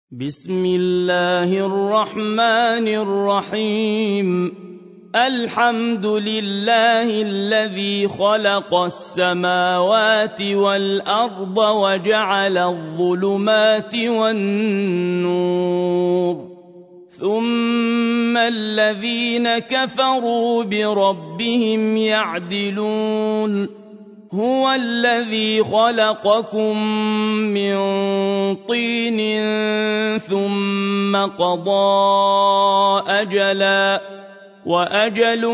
بسم الله الرحمن الرحيم. الحمد لله الذي خلق السماوات والأرض وجعل الظلمات والنور، ثم الذين كفروا بربهم يعدلون. هو الذي خلقكم من طين ثم قضى أجلا وأجل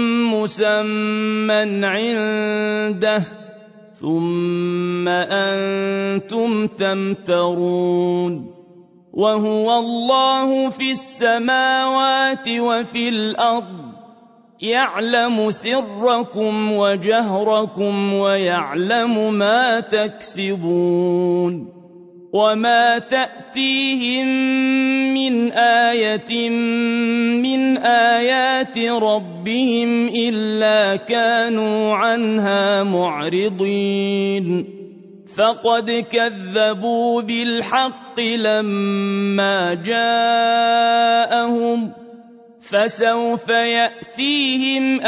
مسمى عنده ثم أنتم تمترون. وهو الله في السماوات وفي الأرض، يعلم سركم وجهركم ويعلم ما تكسبون. وما تأتيهم من آية من آيات ربهم إلا كانوا عنها معرضين. فقد كذبوا بالحق لما جاءهم، فسوف يأتيهم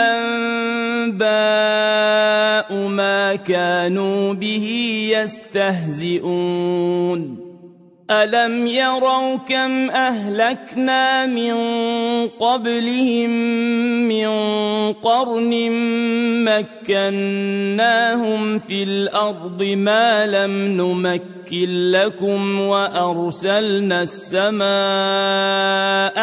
أنباء ما كانوا به يستهزئون. ألم يروا كم أهلكنا من قبلهم من قرن مكناهم في الأرض ما لم نمكن لكم، وأرسلنا السماء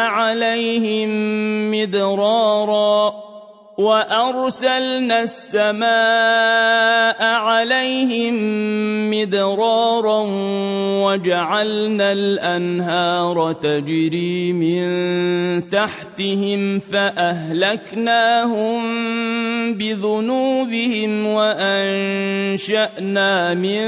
عليهم مدرارا وجعلنا الأنهار تجري من تحتهم فأهلكناهم بذنوبهم وأنشأنا من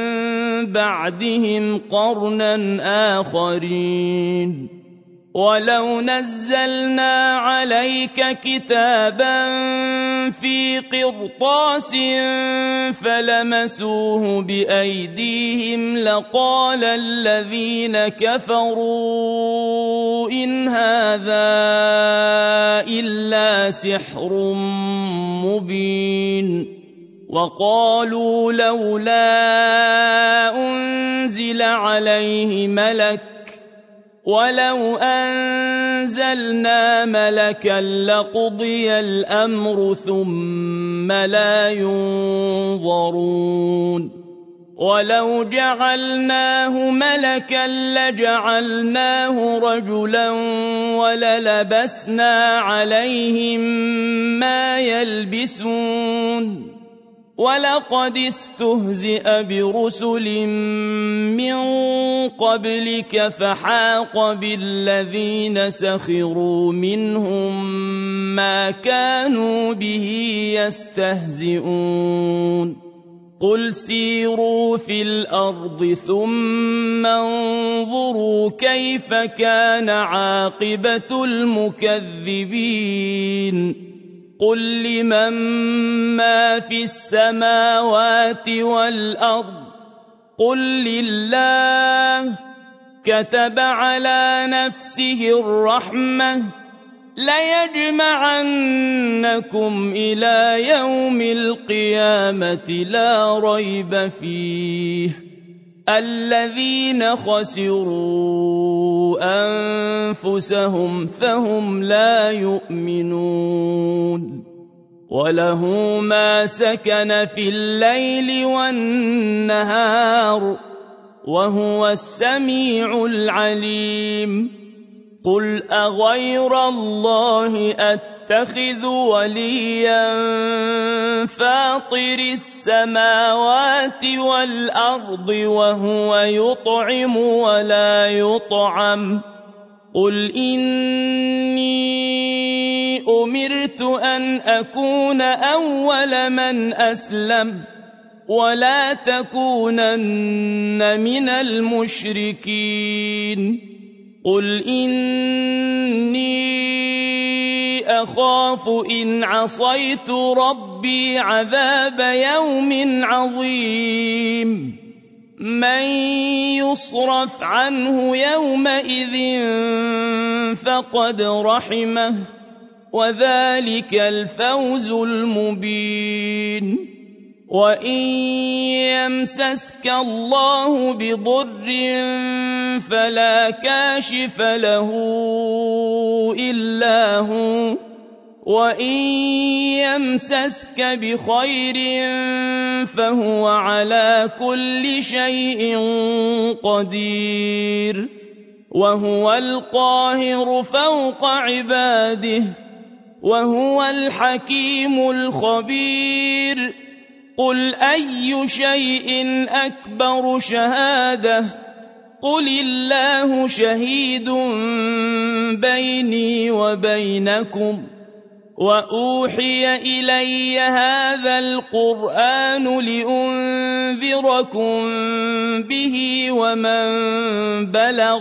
بعدهم قرنا آخرين. ولو نزلنا عليك كتابا في قرطاس فلمسوه بأيديهم لقال الذين كفروا إن هذا إلا سحر مبين. وقالوا لولا أنزل عليه ملك، ولو أنزلنا ملكا لقضي الأمر ثم لا ينظرون. ولو جعلناه ملكا لجعلناه رجلا وللبسنا عليهم ما يلبسون. ولقد استهزئ برسل من قبلك فحاق بالذين سخروا منهم ما كانوا به يستهزئون. قل سيروا في الأرض ثم انظروا كيف كان عاقبة المكذبين. قل لمن ما في السماوات والأرض، قل لله. كتب على نفسه الرحمة ليجمعنكم إلى يوم القيامة لا ريب فيه. الذين خسروا أنفسهم فهم لا يؤمنون. وله ما سكن في الليل والنهار وهو السميع العليم. قل أغير الله أتخذ وليا فاطر السماوات والأرض وهو يطعم ولا يطعم. قل إني أمرت أن أكون أول من أسلم ولا تكونن من المشركين. قل إني أخاف إن عصيت ربي عذاب يوم عظيم. من يصرف عنه يومئذ فقد رحمه وذلك الفوز المبين وإن يمسسك الله بضر فلا كاشف له إلا هو وإن يمسسك بخير فهو على كل شيء قدير وهو القاهر فوق عباده وهو الحكيم الخبير قل أي شيء أكبر شهادة قل الله شهيد بيني وبينكم وأوحي إلي هذا القرآن لأنذركم به ومن بلغ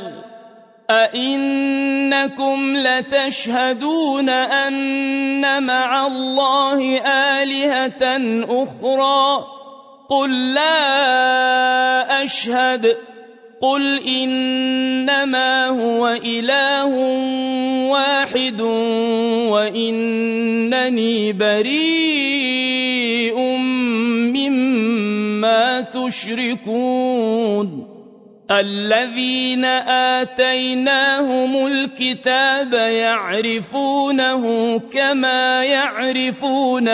أئنكم لتشهدون أن مع الله آلهة أخرى قل لا أشهد قل إنما هو إله واحد وإنني بريء مما تشركون الذين آتيناهم الكتاب يعرفونه كما يعرفون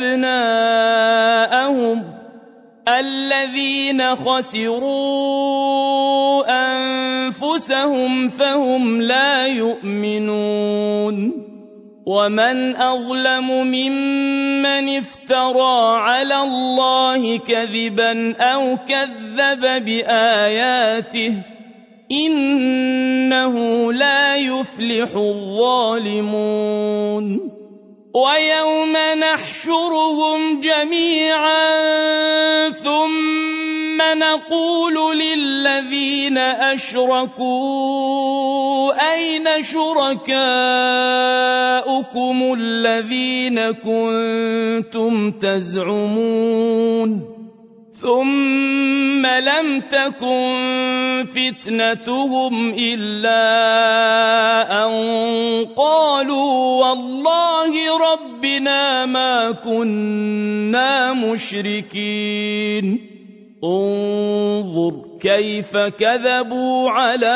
أبناءهم الذين خسروا أنفسهم فهم لا يؤمنون ومن أظلم ممن افترى على الله كذبا أو كذب بآياته إنه لا يفلح الظالمون ويوم نحشرهم جميعا ثم نقول للذين أشركوا أين شركاؤكم الذين كنتم تزعمون ثم لم تكن فتنتهم إلا أن قالوا والله ربنا ما كنا مشركين انظر كيف كذبوا على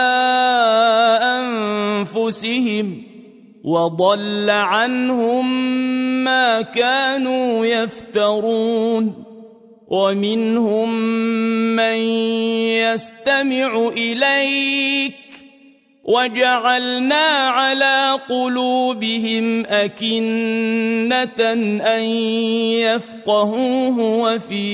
أنفسهم وضل عنهم ما كانوا يفترون ومنهم من يستمع إليك وجعلنا على قلوبهم أكنة أن يفقهوه وفي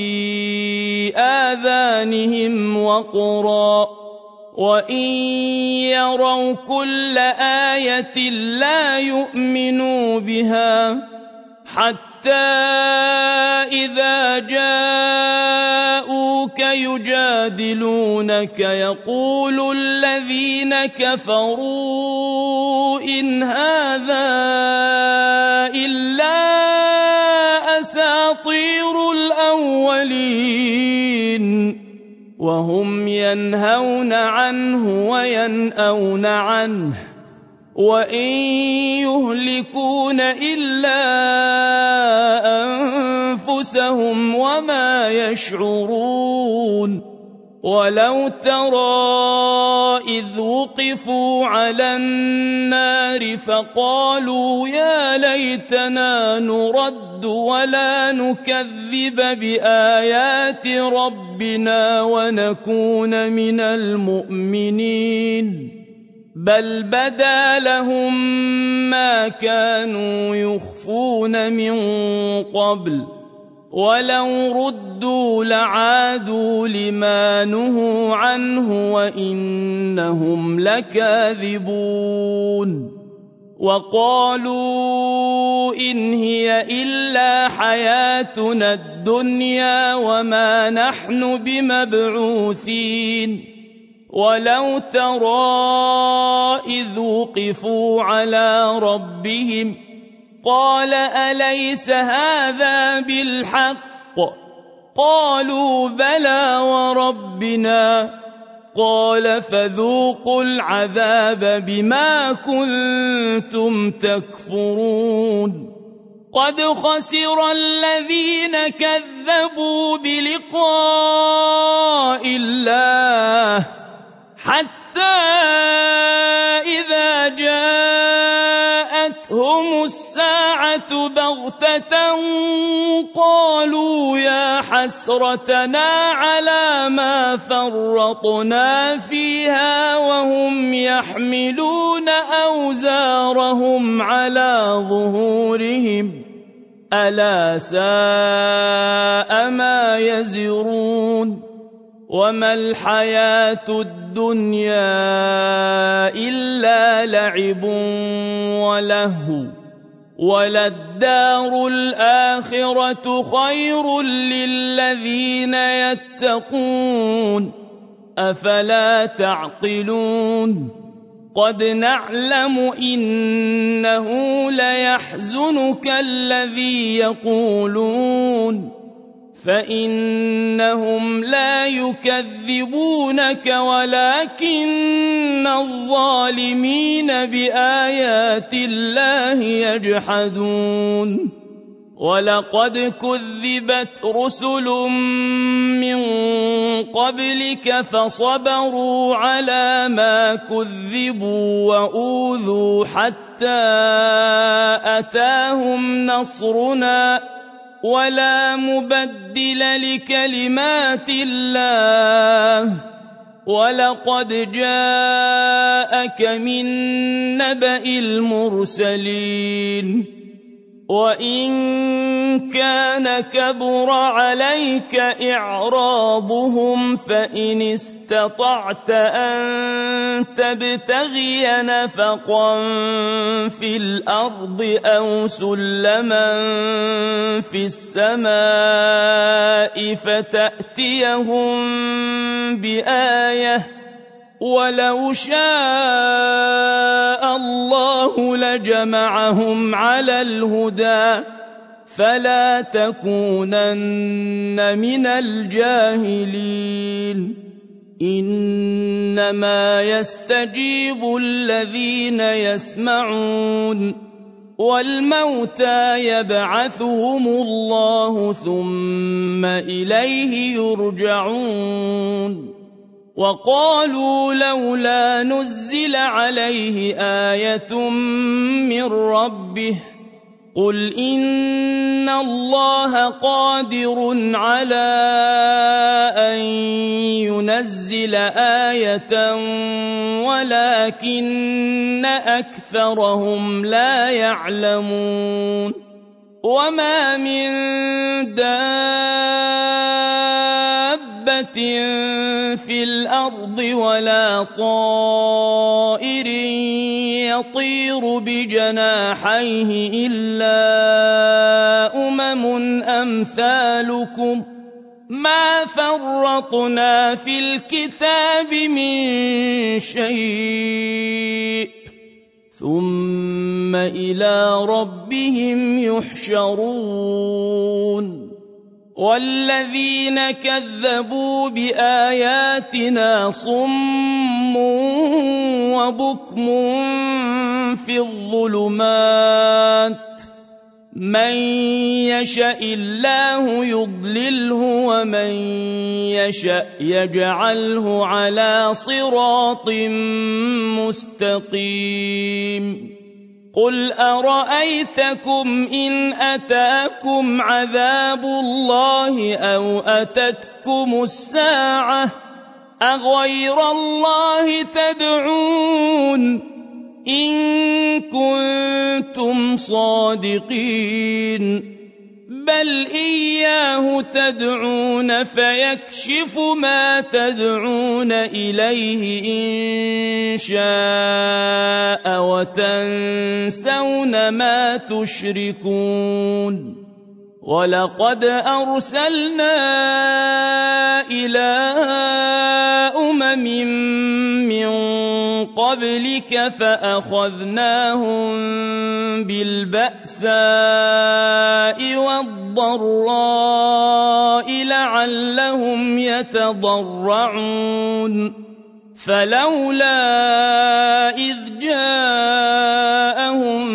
آذانهم وقرا وإن يروا كل آية لا يؤمنوا بها حتى إذا جاءوك يجادلونك يقول الذين كفروا إن هذا إلا أساطير الأولين وهم ينهون عنه وينأون عنه وإن يهلكون إلا أنفسهم وما يشعرون ولو ترى إذ وقفوا على النار فقالوا يا ليتنا نرد ولا نكذب بآيات ربنا ونكون من المؤمنين بل بدا لهم ما كانوا يخفون من قبل ولو ردوا لعادوا لما نهوا عنه وإنهم لكاذبون وقالوا إن هي إلا حياتنا الدنيا وما نحن بمبعوثين ولو ترى إذ وقفوا على ربهم قال أليس هذا بالحق قالوا بلى وربنا قال فذوقوا العذاب بما كنتم تكفرون قد خسر الذين كذبوا بلقاء الله حتى إذا جاءتهم الساعة بغتة قالوا يا حسرتنا على ما فرطنا فيها وهم يحملون أوزارهم على ظهورهم ألا ساء ما يزرون وما الحياة الدنيا إلا لعب ولهو وللدار الآخرة خير للذين يتقون أفلا تعقلون قد نعلم إنه ليحزنك الذي يقولون فإنهم لا يكذبونك ولكن الظالمين بآيات الله يجحدون ولقد كذبت رسل من قبلك فصبروا على ما كذبوا وأوذوا حتى أتاهم نصرنا ولا مبدل لكلمات الله ولقد جاءك من نبأ المرسلين وإن كان كبر عليك إعراضهم فإن استطعت أن تبتغي نفقا في الأرض أو سلما في السماء فتأتيهم بآية ولو شاء الله لجمعهم على الهدى فلا تكونن من الجاهلين إنما يستجيب الذين يسمعون والموتى يبعثهم الله ثم إليه يرجعون وقالوا لولا نزل عليه آية من ربه قل إن الله قادر على أن ينزل آية ولكن أكثرهم لا يعلمون وما من دابة في الأرض ولا طائر يطير بجناحيه إلا أمثالكم ما فرطنا في الكتاب من شيء ثم إلى ربهم يحشرون والذين كذبوا بآياتنا صم وبكم في الظلمات من يشاء الله يضلله ومن يشاء يجعله على صراط مستقيم قل أرأيتكم إن أتاكم عذاب الله أو أتتكم الساعة أغير الله تدعون إن كنتم صادقين بل إياه تدعون فيكشف ما تدعون إليه إن شاء وتنسون ما تشركون ولقد أرسلنا إلى أمم من قبلك فأخذناهم بالبأساء والضراء لعلهم يتضرعون فلولا إذ جاءهم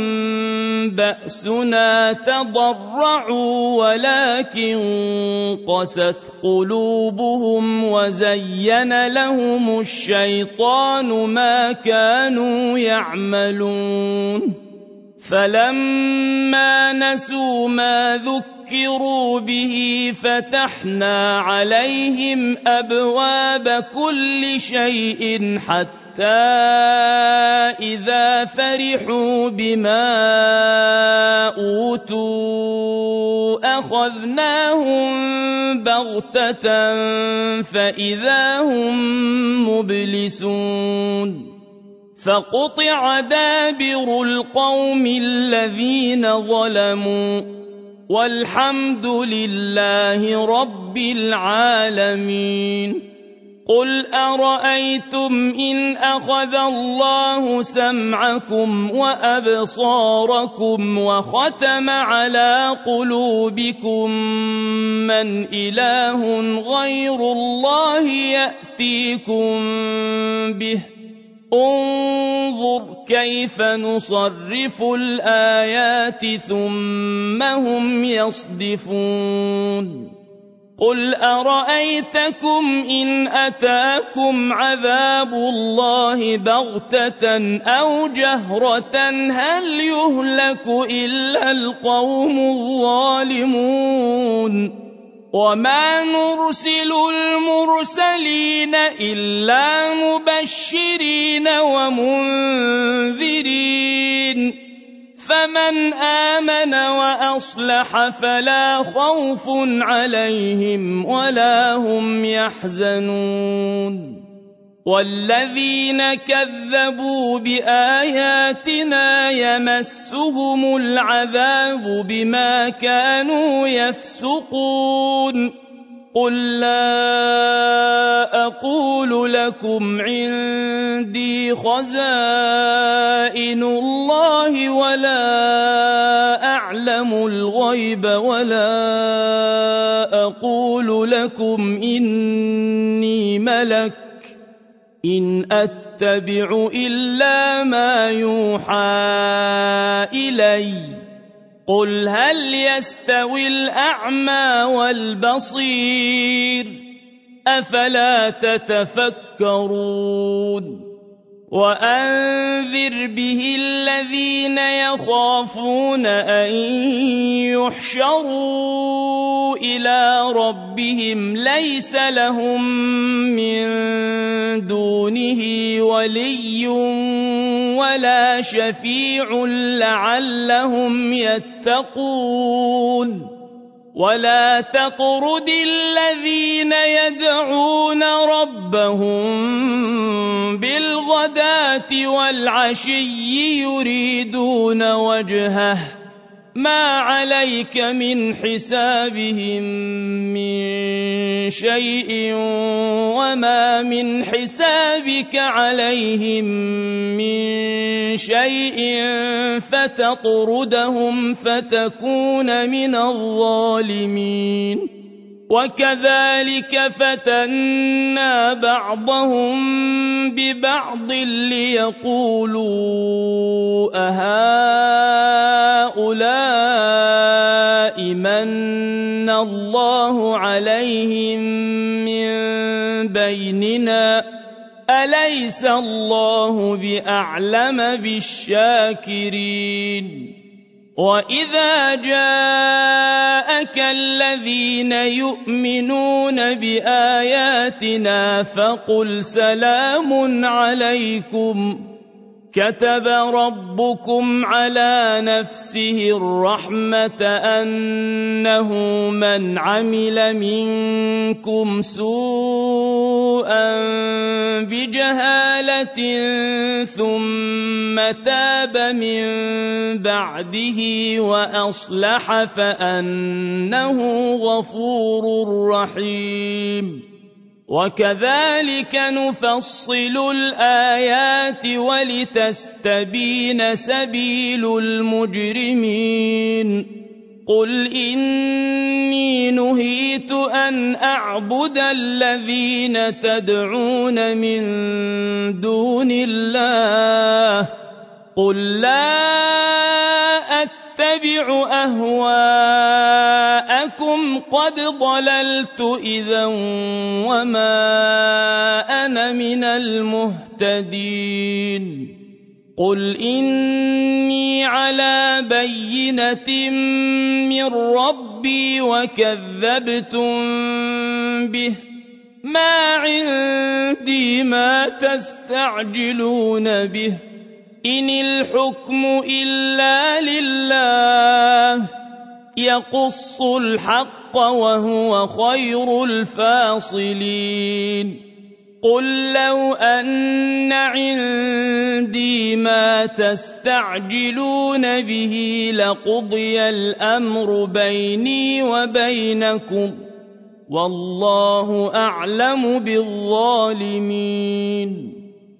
بأسنا تضرعوا ولكن قست قلوبهم وزين لهم الشيطان ما كانوا يعملون فلما نسوا ما ذكروا به فتحنا عليهم أبواب كل شيء حتى إذا فرحوا بما أوتوا أخذناهم بغتة فإذا هم مبلسون فقطع دابر القوم الذين ظلموا والحمد لله رب العالمين قل أرأيتم إن أخذ الله سمعكم وأبصاركم وختم على قلوبكم من إله غير الله يأتيكم به انظر كيف نصرف الآيات ثم هم يصدفون قل أرأيتكم إن أتاكم عذاب الله بغتة أو جهرة هل يهلك إلا القوم الظالمون وما نرسل المرسلين إلا مبشرين ومنذرين فمن آمن وأصلح فلا خوف عليهم ولا هم يحزنون والذين كذبوا بآياتنا يمسهم العذاب بما كانوا يفسقون قل لا أقول لكم عندي خزائن الله ولا أعلم الغيب ولا أقول لكم إني ملك إن أتبع إلا ما يوحى إلي قل هل يستوي الأعمى والبصير أفلا تتفكرون وأنذر به الذين يخافون أن يحشروا إلى ربهم ليس لهم من دونه ولي ولا شفيع لعلهم يتقون ولا تطرد الذين يدعون ربهم بالغداة والعشي يريدون وجهه ما عليك من حسابهم من شيء وما من حسابك عليهم من شيء فتطردهم فتكون من الظالمين وكذلك فتنا بعضهم ببعض ليقولوا أهؤلاء من الله عليهم من بيننا أليس الله بأعلم بالشاكرين وإذا جاءك الذين يؤمنون بآياتنا فقل سلام عليكم كتب ربكم على نفسه الرحمة أنه من عمل منكم سوءا بجهالة ثم تاب من بعده وأصلح فأنه غفور رحيم وكذلك نفصل الآيات ولتستبين سبيل المجرمين قل إني نهيت أن أعبد الذين تدعون من دون الله قل لا أتبع أهواءكم قد ضللت إذا وما أنا من المهتدين قل إني على بينة من ربي وكذبتم به ما عندي ما تستعجلون به إن الحكم إلا لله يقص الحق وهو خير الفاصلين قل لو أن عندي ما تستعجلون به لقضي الأمر بيني وبينكم والله أعلم بالظالمين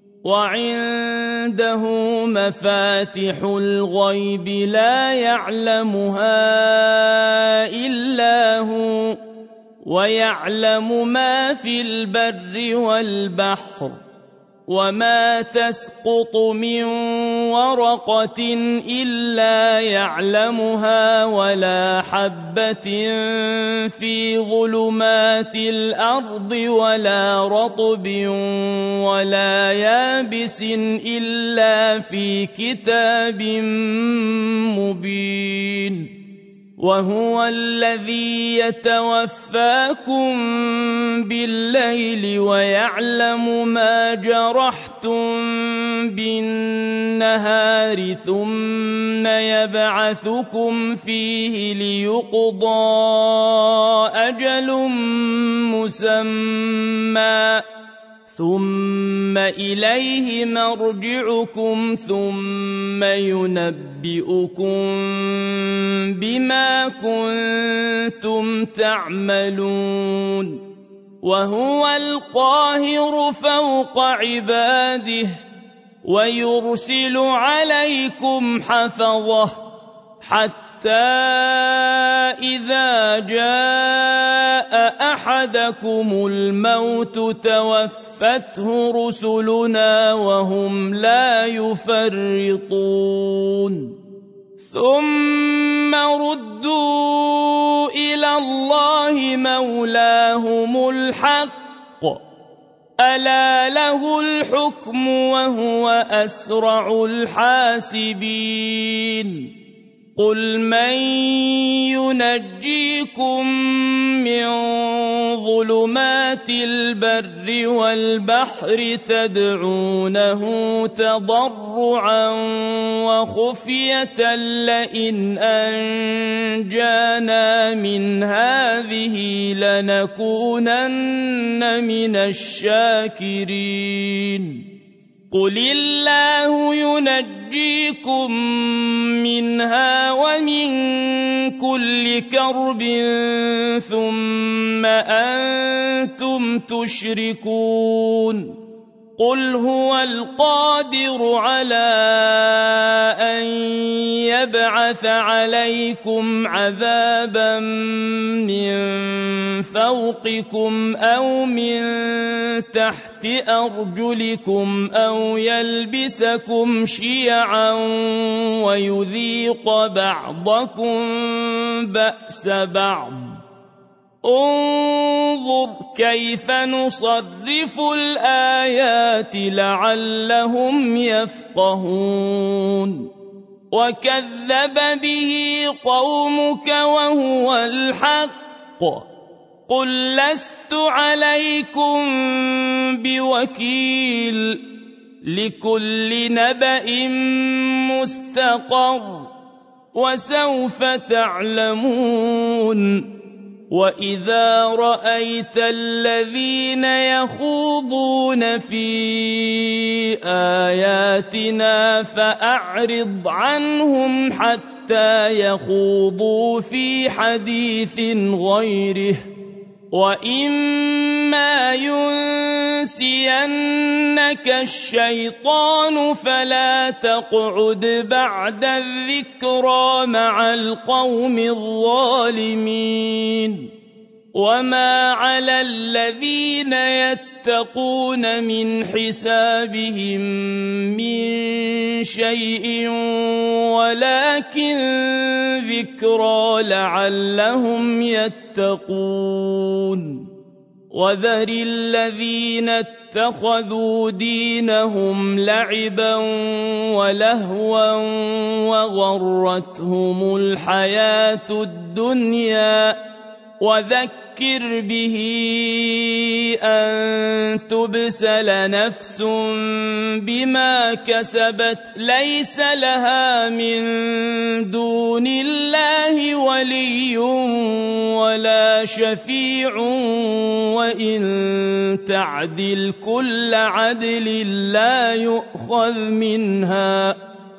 وعنده مفاتح الغيب لا يعلمها إلا هو ويعلم ما في البر والبحر وما تسقط من ورقة إلا يعلمها ولا حبة في ظلمات الأرض ولا رطب ولا يابس إلا في كتاب مبين وهو الذي يتوفاكم بالليل ويعلم ما جرحتم بالنهار ثم يبعثكم فيه ليقضى أجل مسمى ثم إليه مرجعكم ثم ينبئكم بما كنتم تعملون وهو القاهر فوق عباده ويرسل عليكم حفظه حتى إذا جاء أحدكم الموت توفته رسلنا وهم لا يفرطون ثم ردوا إلى الله مولاهم الحق ألا له الحكم وهو أسرع الحاسبين قل من ينجيكم من ظلمات البر والبحر تدعونه تضرعا وخفية لئن أنجانا من هذه لنكونن من الشاكرين قل الله ينجيكم منها ومن كل كرب ثم أنتم تشركون قل هو القادر على أن يبعث عليكم عذابا من فوقكم أو من تحت أرجلكم أو يلبسكم شيعا ويذيق بعضكم بأس بعض انظر كيف نصرف الآيات لعلهم يفقهون وكذب به قومك وهو الحق قل لست عليكم بوكيل لكل نبأ مستقر وسوف تعلمون وإذا رأيت الذين يخوضون في آياتنا فأعرض عنهم حتى يخوضوا في حديث غيره وإما ينسينك الشيطان فلا تقعد بعد الذكرى مع القوم الظالمين وما على الذين يتقون من حسابهم من شيء ولكن ذكرى لعلهم يتقون وذر الذين اتخذوا دينهم لعبا ولهوا وغرتهم الحياة الدنيا وذكر به أن تبسل نفس بما كسبت ليس لها من دون الله ولي ولا شفيع وإن تعدل كل عدل لا يؤخذ منها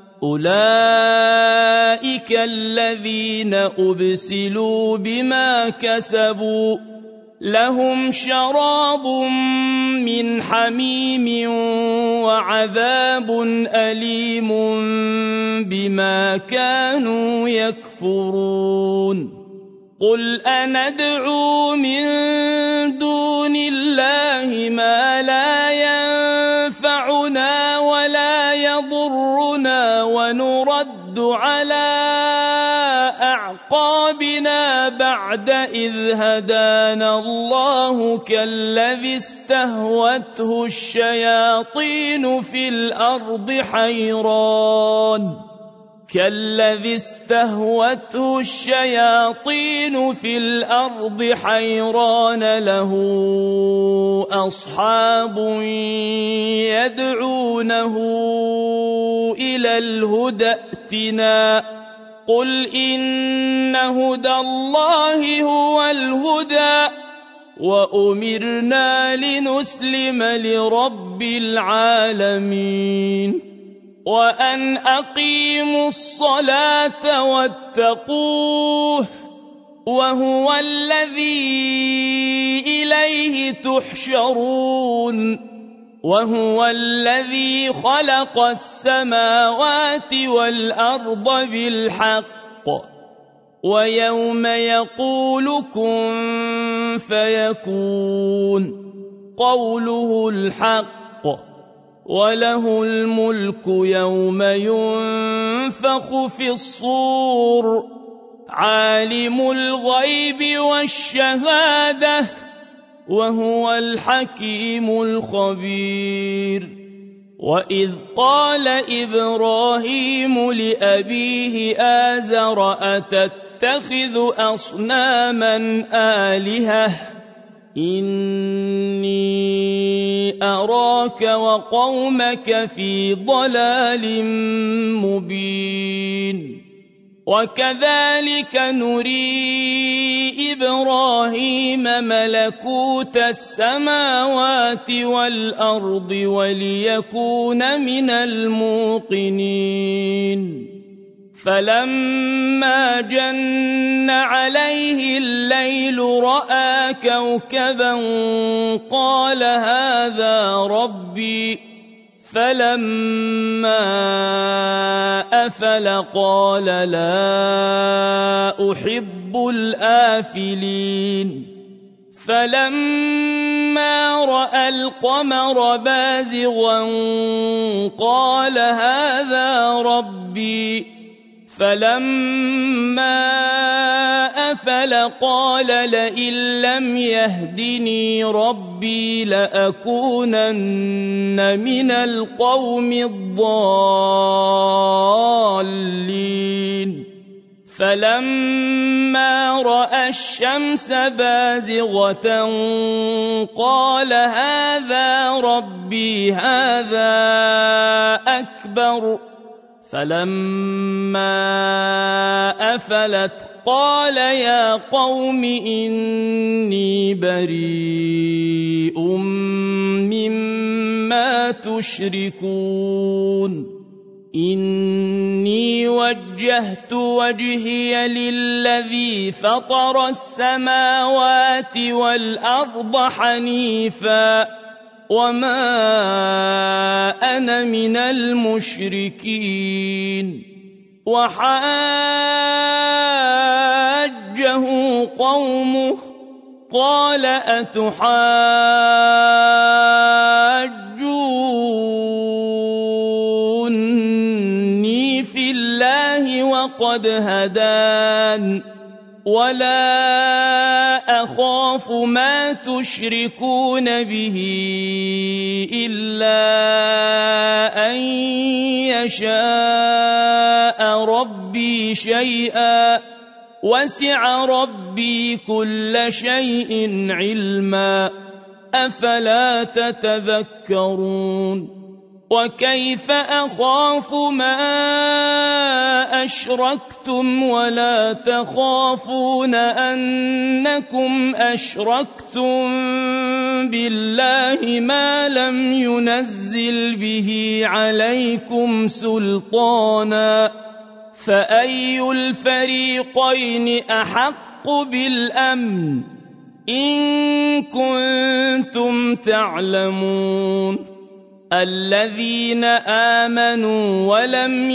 أولئك الذين أبسلوا بما كسبوا لهم شراب من حميم وعذاب أليم بما كانوا يكفرون قل أندعو من دون الله ما لا ينفعنا ولا يضرنا ونرد على أعقابنا بعد إذ هدانا الله كالذي استهوته الشياطين في الأرض حيران له أصحاب يدعونه إلى الهدى ائتنا قل إن هدى الله هو الهدى وأمرنا لنسلم لرب العالمين وأن أقيموا الصلاة واتقوه وهو الذي إليه تحشرون وهو الذي خلق السماوات والأرض بالحق ويوم يقول كن فيكون قوله الحق وله الملك يوم ينفخ في الصور عالم الغيب والشهادة وهو الحكيم الخبير وإذ قال إبراهيم لأبيه آزر أتتخذ أصناما آلهة إني أراك وقومك في ضلال مبين وكذلك نري إبراهيم ملكوت السماوات والأرض وليكون من الموقنين فلما جن عليه الليل رأى كوكبا قال هذا ربي فلما أفل قال لا أحب الآفلين فلما رأى القمر بازغا قال هذا ربي فلما أفل قال لئن لم يهدني ربي لأكونن من القوم الضالين فلما رأى الشمس بازغة قال هذا ربي هذا أكبر فلما أفلت قال يا قوم إني بريء مما تشركون إني وجهت وجهي للذي فطر السماوات والأرض حنيفا وما أنا من المشركين. وحاجه قومه قال أتحاجوني في الله وقد هدان ولا أخاف ما تشركون به إلا أن يشاء ربي شيئا وسع ربي كل شيء علما أفلا تتذكرون. وكيف أخاف ما أشركتم ولا تخافون أنكم أشركتم بالله ما لم ينزل به عليكم سلطانا فأي الفريقين أحق بالأمن إن كنتم تعلمون. الذين آمنوا ولم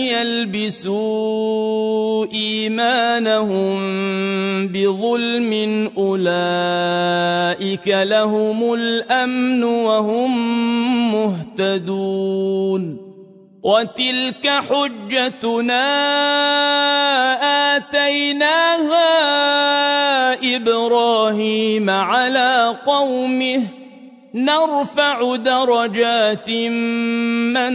يلبسوا إيمانهم بظلم أولئك لهم الأمن وهم مهتدون. وتلك حجتنا آتيناها إبراهيم على قومه نرفع درجات من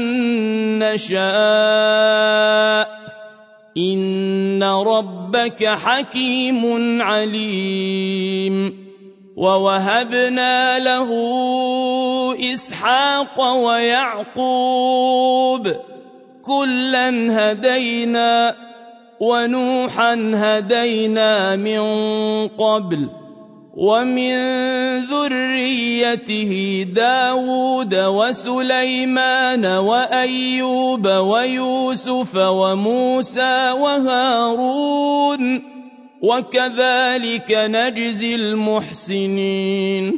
نشاء إن ربك حكيم عليم. ووهبنا له إسحاق ويعقوب كلا هدينا ونوحا هدينا من قبل ومن ذريته داود وسليمان وأيوب ويوسف وموسى وهارون وكذلك نجزي المحسنين.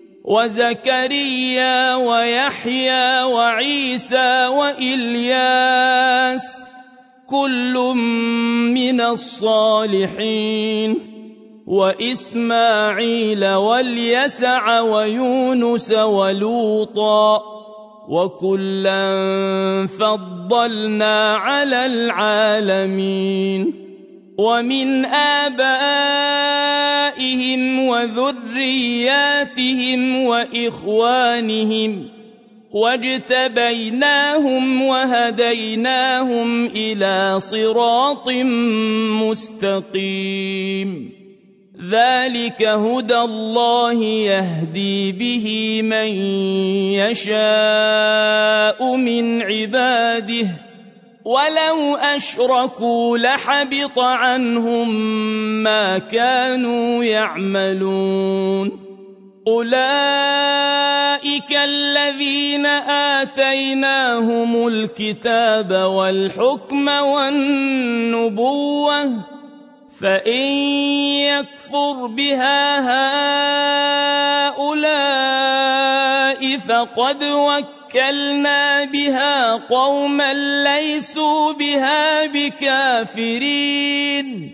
وزكريا ويحيى وعيسى وإلياس كل من الصالحين وإسماعيل واليسع ويونس ولوطا وكلا فضلنا على العالمين. ومن آبائهم وذرياتهم وإخوانهم واجتبيناهم وهديناهم إلى صراط مستقيم. ذلك هدى الله يهدي به من يشاء من عباده ولو أشركوا لحبط عنهم ما كانوا يعملون. أولئك الذين آتيناهم الكتاب والحكم والنبوة فإن يكفر بها هؤلاء فقد وكلنا بها قوما ليسوا بها بكافرين.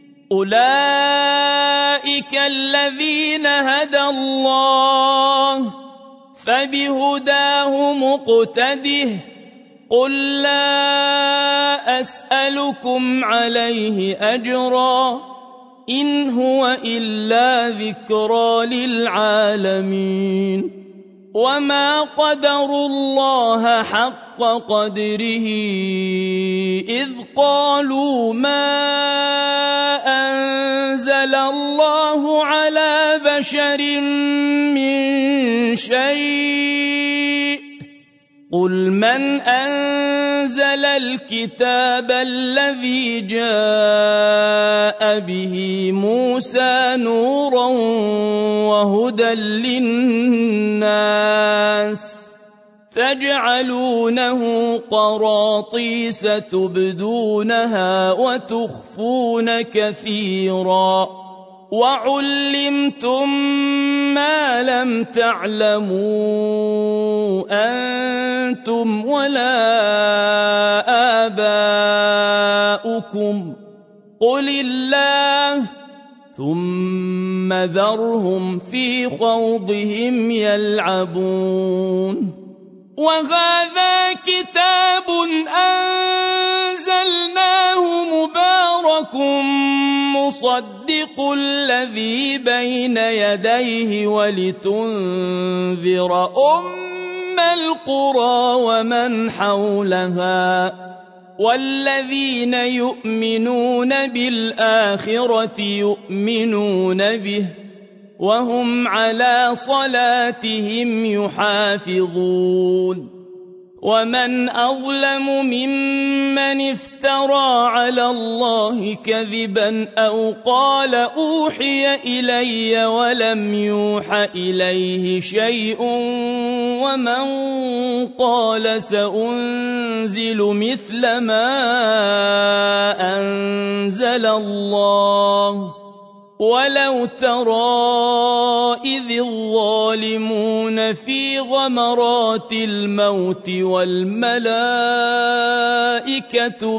أولئك الذين هدى الله فبهداه مقتده قل لا أسألكم عليه أجرا إن هو إلا ذكرى للعالمين. وما قدروا الله حق قدره إذ قالوا ما أنزل الله على بشر من شيء قل من أنزل الكتاب الذي جاء به موسى نورا وهدى للناس تجعلونه قراطيس تبدونها وتخفون كثيرا وعلمتم ما لم تعلموا أنتم ولا آباؤكم قل الله ثم ذرهم في خوضهم يلعبون وهذا كتاب أنزلناه مبارك مصدق الذي بين يديه ولتنذر أم القرى ومن حولها والذين يؤمنون بالآخرة يؤمنون به وهم على صلاتهم يحافظون ومن أظلم ممن افترى على الله كذبا أو قال أوحي إلي ولم يوح إليه شيء ومن قال سأنزل مثل ما أنزل الله ولو ترى إذ الظالمون في غمرات الموت والملائكة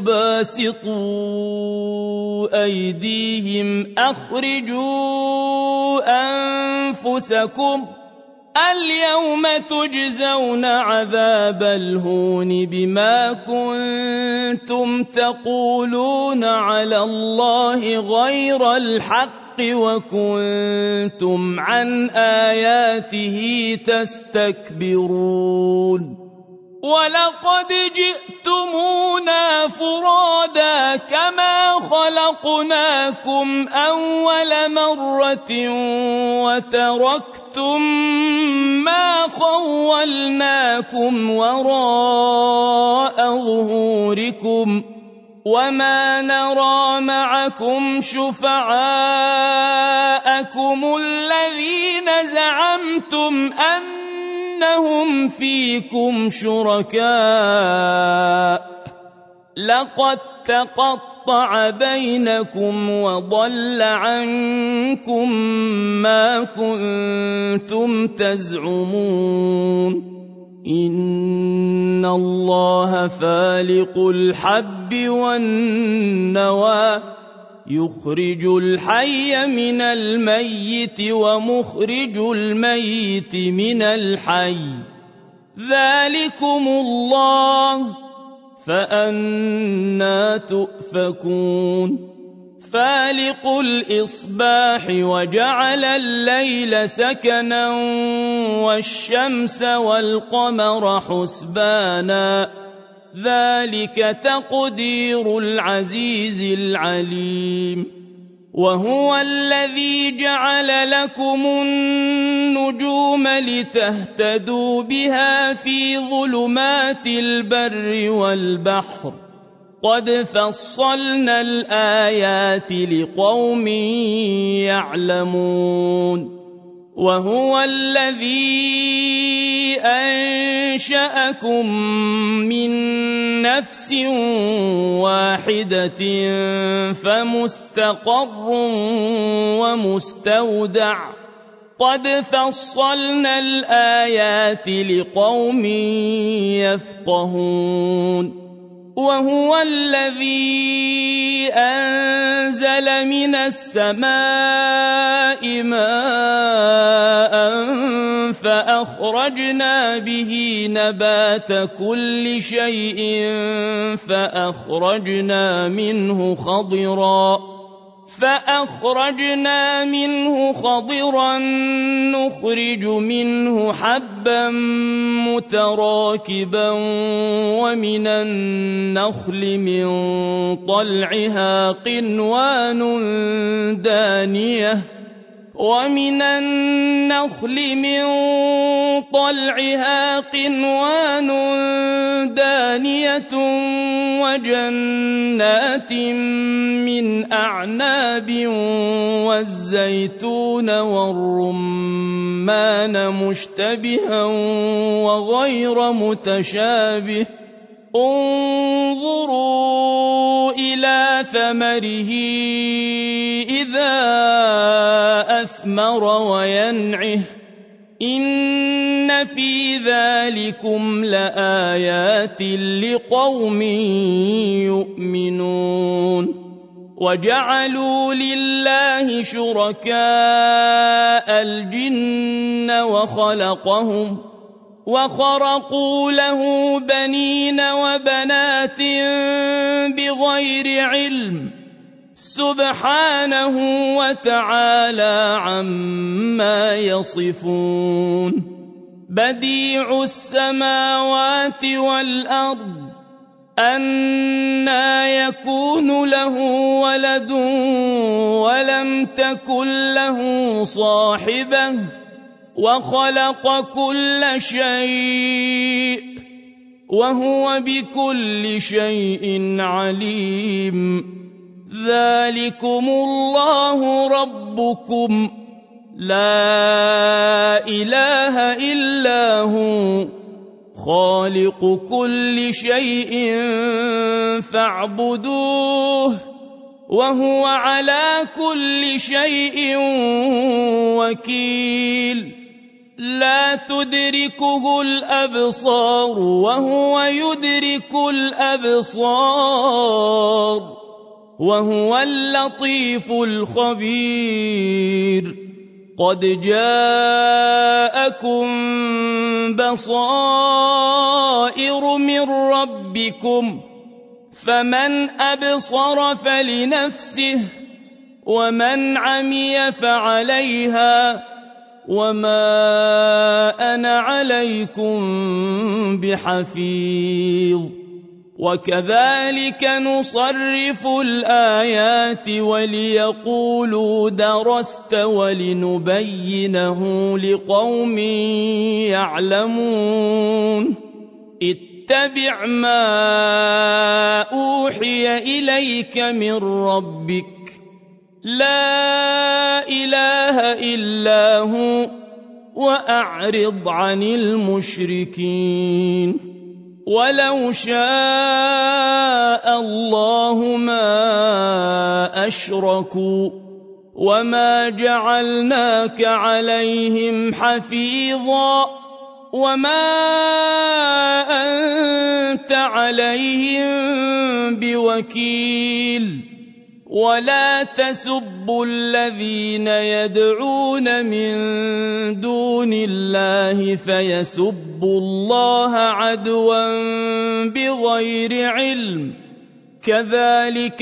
باسطوا أيديهم أخرجوا أنفسكم اليوم تجزون عذاب الهون بما كنتم تقولون على الله غير الحق وكنتم عن آياته تستكبرون ولقد جئتمونا فرادا كما خلقناكم أول مرة وتركتم ما خولناكم وراء ظهوركم وما نرى معكم شفعاءكم الذين زعمتم أنهم فيكم شركاء لقد تقطع بينكم وضل عنكم ما كنتم تزعمون إن الله فالق الحب والنوى يخرج الحي من الميت ومخرج الميت من الحي ذلكم الله فأنى تؤفكون فالق الإصباح وجعل الليل سكنا والشمس والقمر حسبانا ذلك تقدير العزيز العليم وهو الذي جعل لكم النجوم لتهتدوا بها في ظلمات البر والبحر قد فصلنا الآيات لقوم يعلمون وهو الذي أنشأكم من نفس واحدة فمستقر ومستودع قد فصلنا الآيات لقوم يفقهون وهو الذي أنزل من السماء ماء فأخرجنا به نبات كل شيء فأخرجنا منه خضرا نخرج منه حبا متراكبا ومن النخل من طلعها قنوان دانية ومن النخل من طلعها قنوان دانية وجنات من أعناب والزيتون والرمان مشتبها وغير متشابه انظروا إلى ثمره إذا أثمر وينعه إن في ذلكم لآيات لقوم يؤمنون وجعلوا لله شركاء الجن وخرقوا له بنين وبنات بغير علم سبحانه وتعالى عما يصفون بديع السماوات والأرض أنى يكون له ولد ولم تكن له صاحبة وخلق كل شيء وهو بكل شيء عليم ذلكم الله ربكم لا إله إلا هو خالق كل شيء فاعبدوه وهو على كل شيء وكيل لا تدركه الأبصار وهو يدرك الأبصار وهو اللطيف الخبير قد جاءكم بصائر من ربكم فمن أبصر فلنفسه ومن عمي فعليها وما أنا عليكم بحفيظ وكذلك نصرف الآيات وليقولوا درست ولنبينه لقوم يعلمون اتبع ما أوحي إليك من ربك لا إله إلا هو وأعرض عن المشركين ولو شاء الله ما أشركوا وما جعلناك عليهم حفيظا وما أنت عليهم بوكيل ولا تسبوا الذين يدعون من دون الله فيسبوا الله عدوا بغير علم كذلك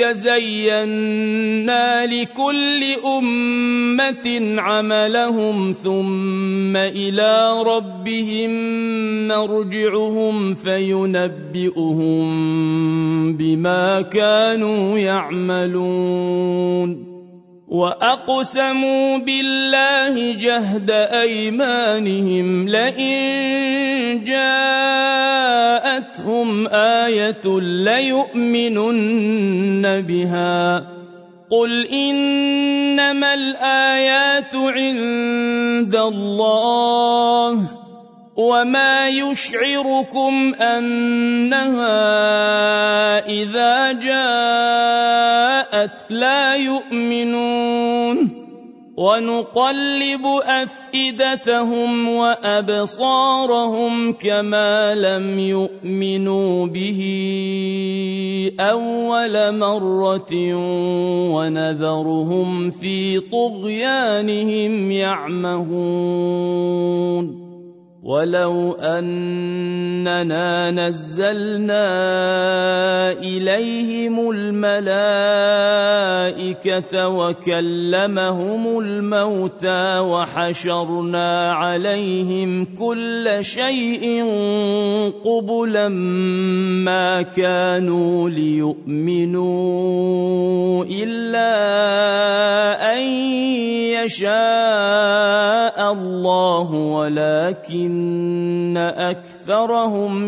زينا لكل أمة عملهم ثم إلى ربهم مرجعهم فينبئهم بما كانوا يعملون وأقسموا بالله جهد أيمانهم لئن جاءتهم آية ليؤمنن بها قل إنما الآيات عند الله وما يشعركم أنها إذا جاءت لا يؤمنون ونقلب أفئدتهم وأبصارهم كما لم يؤمنوا به أول مرة ونذرهم في طغيانهم يعمهون ولو أننا نزلنا إليهم الملائكة وكلمهم الموتى وحشرنا عليهم كل شيء قبلا ما كانوا ليؤمنوا إلا أن يشاء الله ولكن أكثرهم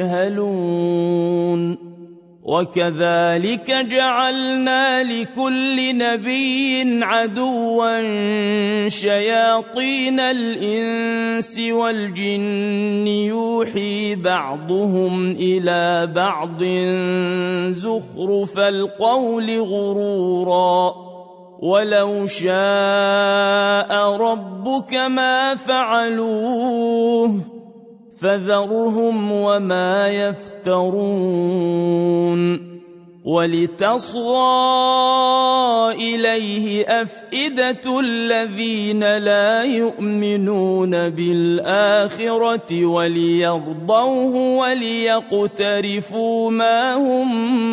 يجهلون وكذلك جعلنا لكل نبي عدوا شياطين الإنس والجن يوحي بعضهم إلى بعض زخرف القول غرورا ولو شاء ربك ما فعلوه فذرهم وما يفترون ولتصغى إليه أفئدة الذين لا يؤمنون بالآخرة وليرضوه وليقترفوا ما هم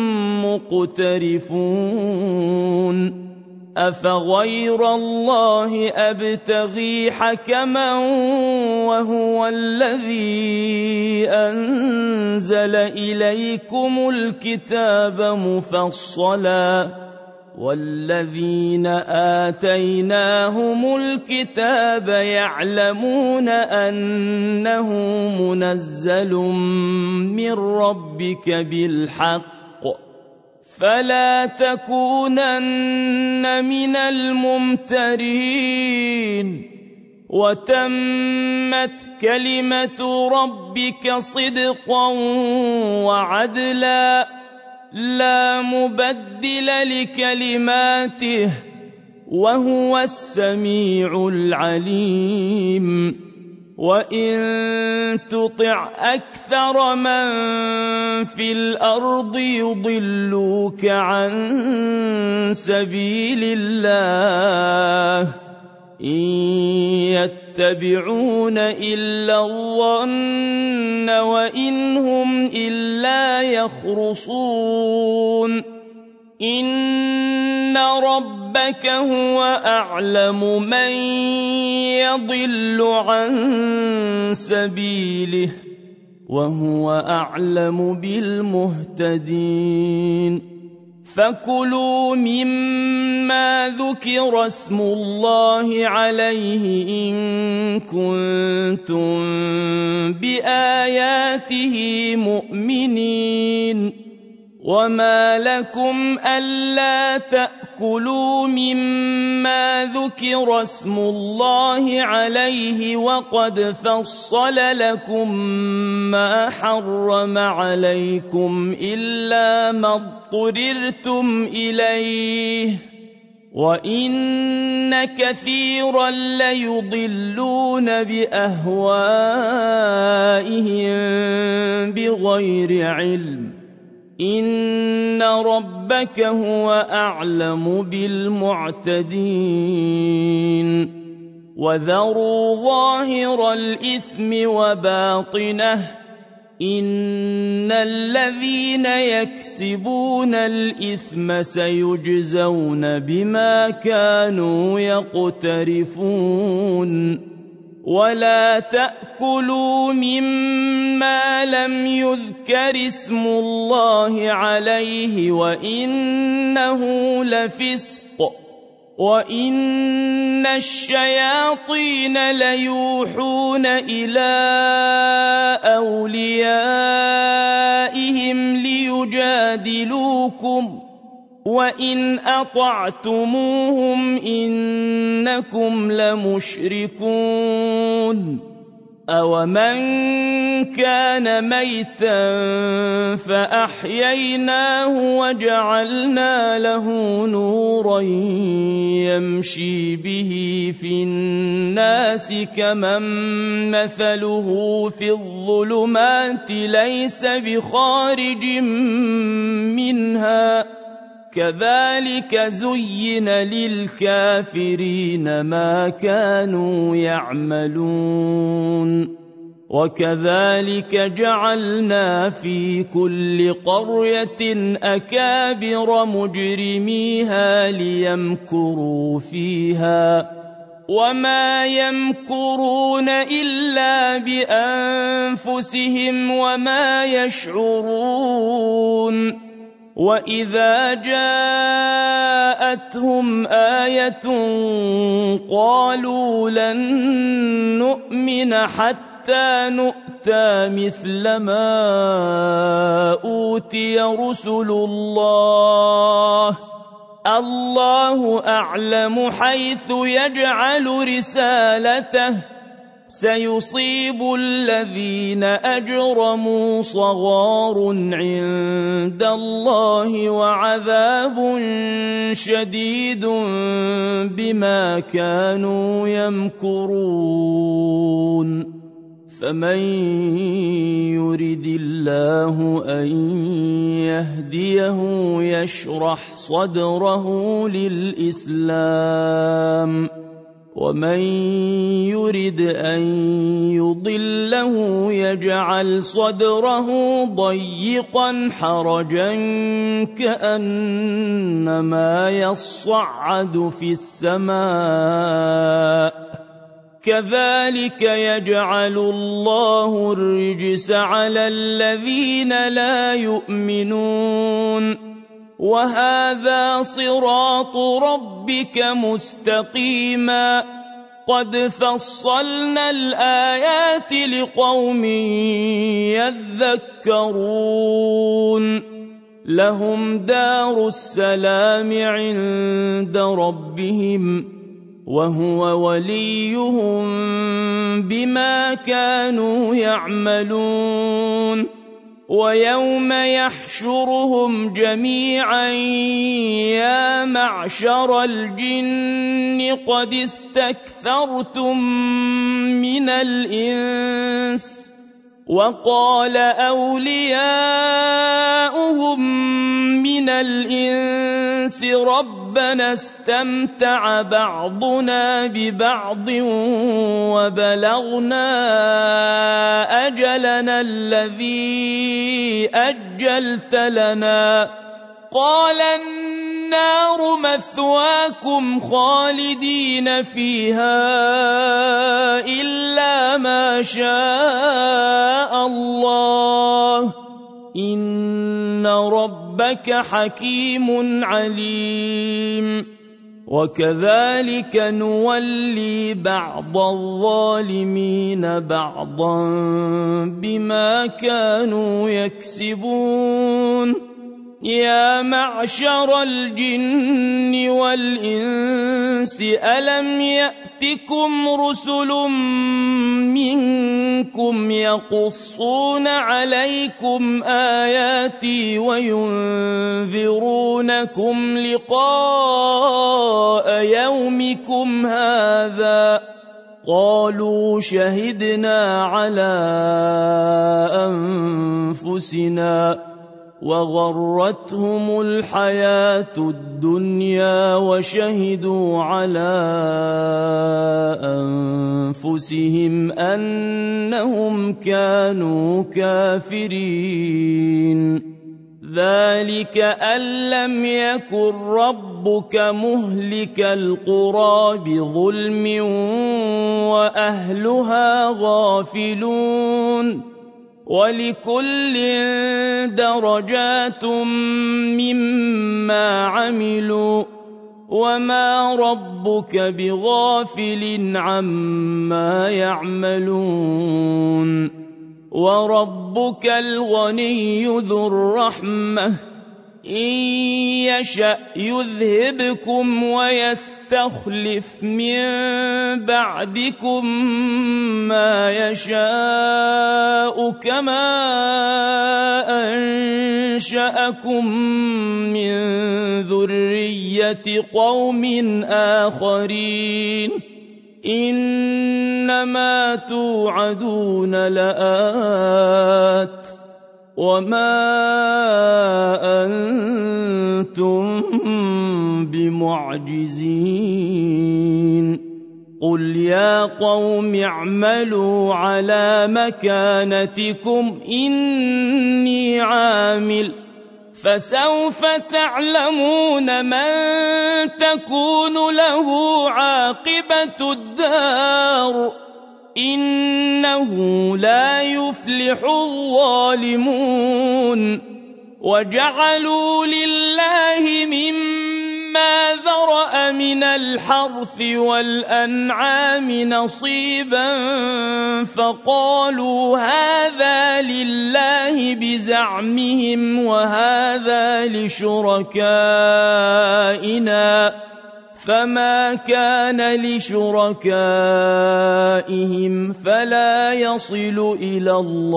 مقترفون أفغير الله أبتغي حكما وهو الذي أنزل إليكم الكتاب مفصلا والذين آتيناهم الكتاب يعلمون أنه منزل من ربك بالحق فلا تكونن من الممترين وتمت كلمة ربك صدقا وعدلا لا مبدل لكلماته وهو السميع العليم وإن تطع أكثر من في الأرض يضلوك عن سبيل الله إن يتبعون إلا الظن وإن هم إلا يخرصون إن ربك هو أعلم من يضل عن سبيله وهو أعلم بالمهتدين فكلوا مما ذكر اسم الله عليه إن كنتم بآياته مؤمنين وما لكم ألا تأكلوا مما ذكر اسم الله عليه وقد فصل لكم ما حرم عليكم إلا ما اضطررتم إليه وإن كثيرا ليضلون بأهوائهم بغير علم إن ربك هو أعلم بالمعتدين وذروا ظاهر الإثم وباطنه إن الذين يكسبون الإثم سيجزون بما كانوا يقترفون ولا تأكلوا مما لم يذكر اسم الله عليه وإنه لفسق وإن الشياطين ليوحون إلى أوليائهم ليجادلوكم وإن أطعتموهم إنكم لمشركون أومن كان ميتا فأحييناه وجعلنا له نورا يمشي به في الناس كمن مثله في الظلمات ليس بخارج منها كذلك زين للكافرين ما كانوا يعملون وكذلك جعلنا في كل قرية أكابر مجرميها ليمكروا فيها وما يمكرون إلا بأنفسهم وما يشعرون وإذا جاءتهم آية قالوا لن نؤمن حتى نؤتى مثل ما أوتي رسل الله أعلم حيث يجعل رسالته سيصيب الذين أجرموا صغار عند الله وعذاب شديد بما كانوا يمكرون فمن يرد الله أن يهديه يشرح صدره للإسلام ومن يرد أن يضله يجعل صدره ضيقا حرجا كأنما يصعد في السماء كذلك يجعل الله الرجس على الذين لا يؤمنون وهذا صراط ربك مستقيما قد فصلنا الآيات لقوم يذكرون لهم دار السلام عند ربهم وهو وليهم بما كانوا يعملون ويوم يحشرهم جميعا يا معشر الجن قد استكثرتم من الإنس وقال أولياؤهم من الإنس ربنا استمتع بعضنا ببعض وبلغنا أجلنا الذي أجلت لنا قال النار مثواكم خالدين فيها إلا ما شاء الله إن ربك حكيم عليم وكذلك نولي بعض الظالمين بعضا بما كانوا يكسبون يا معشر الجن والإنس ألم يأتكم رسل منكم يقصون عليكم آياتي وينذرونكم لقاء يومكم هذا قالوا شهدنا على أنفسنا وغرتهم الحياة الدنيا وشهدوا على أنفسهم أنهم كانوا كافرين ذلك أن لم يكن ربك مهلك القرى بظلم وأهلها غافلون ولكل درجات مما عملوا وما ربك بغافل عما يعملون وربك الغني ذو الرحمة إن يشأ يذهبكم ويستخلف من بعدكم ما يشاء كما أنشأكم من ذرية قوم آخرين إنما توعدون لآت وما أنتم بمعجزين قل يا قوم اعملوا على مكانتكم إني عامل فسوف تعلمون من تكون له عاقبة الدار إنه لا يفلح الظالمون وجعلوا لله مما ذرأ من الحرث والأنعام نصيبا فقالوا هذا لله بزعمهم وهذا لشركائنا فما كان لشركائهم فلا يصل إلى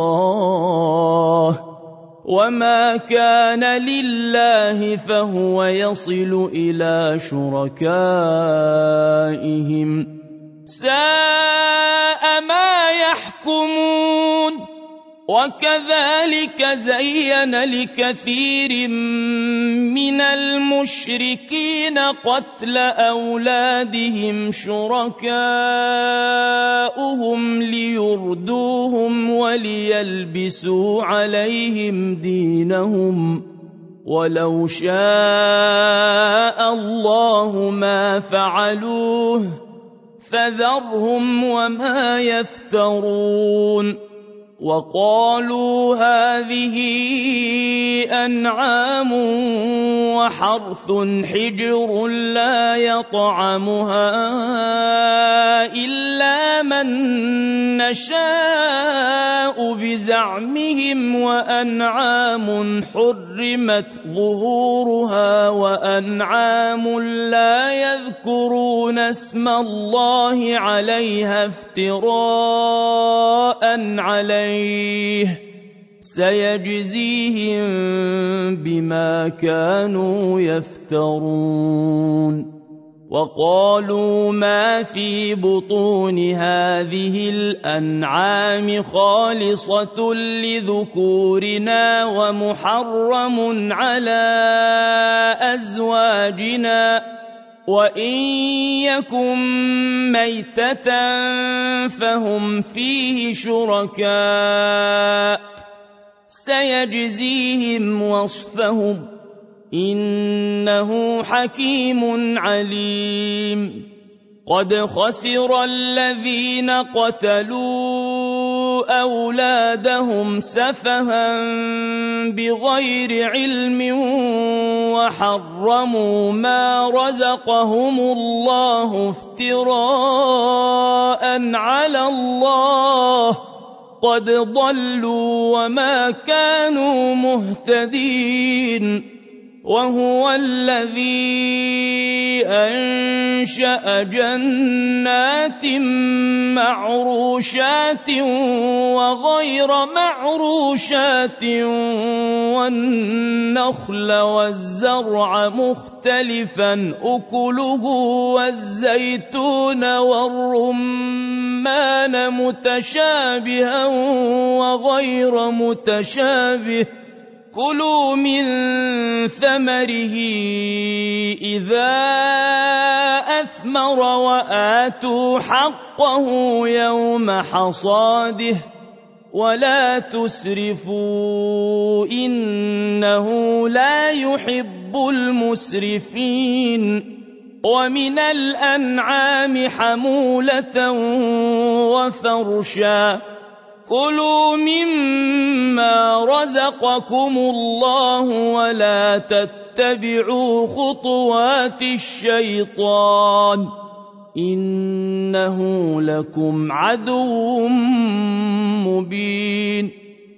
الله وما كان لله فهو يصل إلى شركائهم ساء ما يحكمون. وكذلك زين لكثير من المشركين قتل أولادهم شركاؤهم ليردوهم وليلبسوا عليهم دينهم ولو شاء الله ما فعلوه فذرهم وما يفترون. وقالوا هذه أنعام وحرث حجر لا يطعمها إلا من نشاء بزعمهم وأنعام حرمت ظهورها وأنعام لا يذكرون اسم الله عليها افتراء عليه سيجزيهم بما كانوا يفترون. وقالوا ما في بطون هذه الأنعام خالصة لذكورنا ومحرم على أزواجنا وإن يكن ميتة فهم فيه شركاء سيجزيهم وصفهم إنه حكيم عليم. قد خسر الذين قتلوا أولادهم سفها بغير علم وحرموا ما رزقهم الله افتراء على الله قد ضلوا وما كانوا مهتدين. وهو الذي أنشأ جنات معروشات وغير معروشات والنخل والزرع مختلفا أكله والزيتون والرمان متشابها وغير متشابه كلوا من ثمره إذا أثمر وآتوا حقه يوم حصاده ولا تسرفوا إنه لا يحب المسرفين. ومن الأنعام حمولة وفرشا كلوا مما رزقكم الله ولا تتبعوا خطوات الشيطان إنه لكم عدو مبين.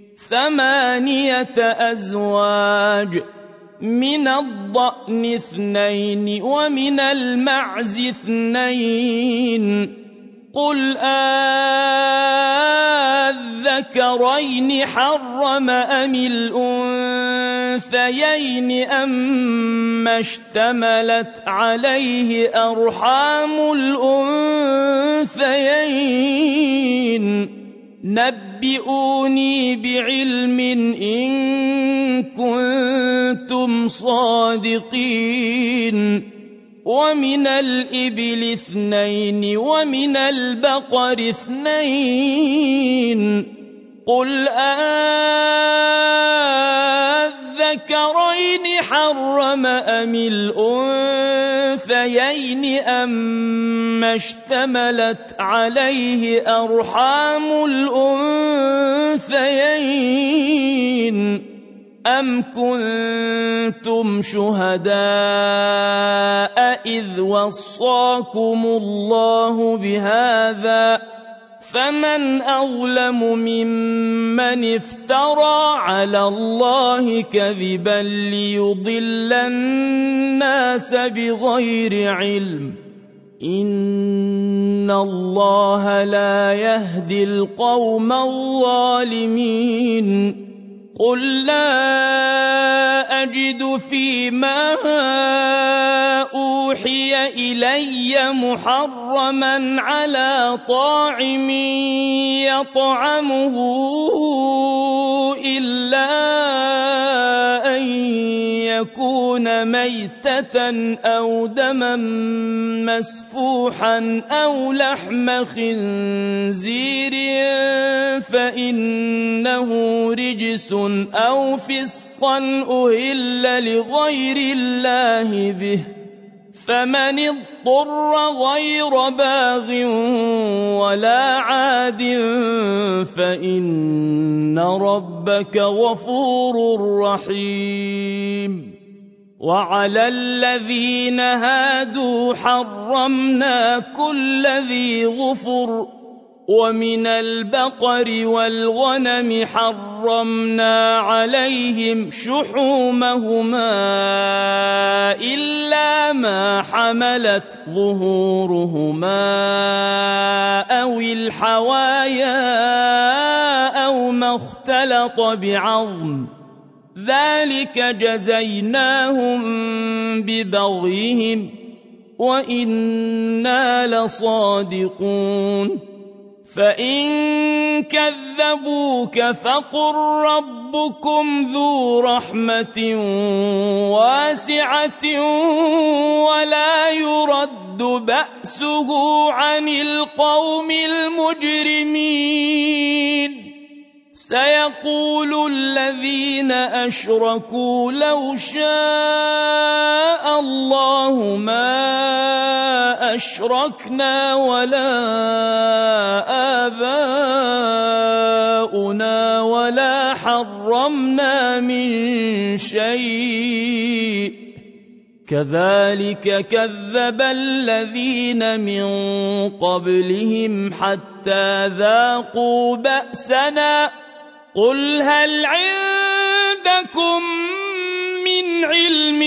8 أزواج من الضأن 2 ومن المعز 2 قل الذكرين حرم أم الأنثيين أما اشتملت عليه أرحام الأنثيين نبئوني بعلم إن كنتم صادقين. ومن الإبل 2 ومن البقر 2 قل الذكرين حرم أم الأنثيين أما اشتملت عليه أرحام الأنثيين أَمْ كُنتُمْ شُهَدَاءَ إِذْ وَصَّاكُمُ اللَّهُ بِهَٰذَا ۚ فَمَنْ أَظْلَمُ مِمَّنِ افْتَرَىٰ عَلَى اللَّهِ كَذِبًا لِّيُضِلَّ النَّاسَ بِغَيْرِ عِلْمٍ ۗ إِنَّ اللَّهَ لَا يَهْدِي الْقَوْمَ الظَّالِمِينَ. قُل لَّا أَجِدُ فِيمَا أُوحِيَ إِلَيَّ مُحَرَّمًا عَلَىٰ طَاعِمٍ يَطْعَمُهُ إِلَّا أَن يَكُونَ مَيْتَةً أَوْ دَمًا مَّسْفُوحًا أَوْ لَحْمَ خِنزِيرٍ فَإِنَّهُ رِجْسٌ أَوْ فِسْقًا أُهِلَّ لِغَيْرِ اللَّهِ بِهِ ۚ فَمَنِ اضْطُرَّ غَيْرَ بَاغٍ وَلَا عَادٍ فَإِنَّ رَبَّكَ غَفُورٌ رَّحِيمٌ. وَعَلَى الَّذِينَ هَادُوا حَرَّمْنَا كُلَّ ذِي ظُفُرٍ ۖ وَمِنَ الْبَقَرِ وَالْغَنَمِ حَرَّمْنَا عَلَيْهِمْ شُحُومَهُمَا إِلَّا مَا حَمَلَتْ ظُهُورُهُمَا أَوِ الْحَوَايَا أَوْ مَا اخْتَلَطَ بِعَظْمٍ ۚ ذَٰلِكَ جَزَيْنَاهُم بِبَغْيِهِمْ ۖ وَإِنَّا لَصَادِقُونَ. فَإِن كَذَّبُوكَ فَقُل رَّبُّكُمْ ذُو رَحْمَةٍ وَاسِعَةٍ وَلَا يُرَدُّ بَأْسُهُ عَنِ الْقَوْمِ الْمُجْرِمِينَ. سَيَقُولُ الَّذِينَ أَشْرَكُوا لَوْ شَاءَ اللَّهُ مَا أَشْرَكْنَا وَلَا آبَاؤُنَا وَلَا حَرَّمْنَا مِن شَيْءٍ ۚ كَذَٰلِكَ كَذَّبَ الَّذِينَ مِن قَبْلِهِمْ حَتَّىٰ ذَاقُوا بَأْسَنَا. قُلْ هَلْ عِندَكُم مِّنْ عِلْمٍ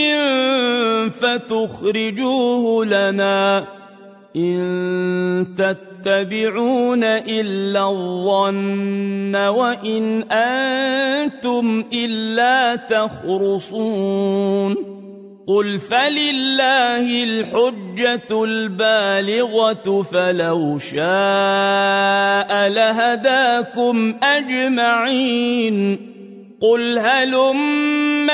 فَتُخْرِجُوهُ لَنَا ۖ إِن تَتَّبِعُونَ إِلَّا الظَّنَّ وَإِنْ أَنتُمْ إِلَّا تَخْرُصُونَ. قُلْ فَلِلَّهِ الْحُجَّةُ الْبَالِغَةُ فَلَوْ شَاءَ لَهَدَاكُمْ أَجْمَعِينَ. قُلْ هَلُمَّ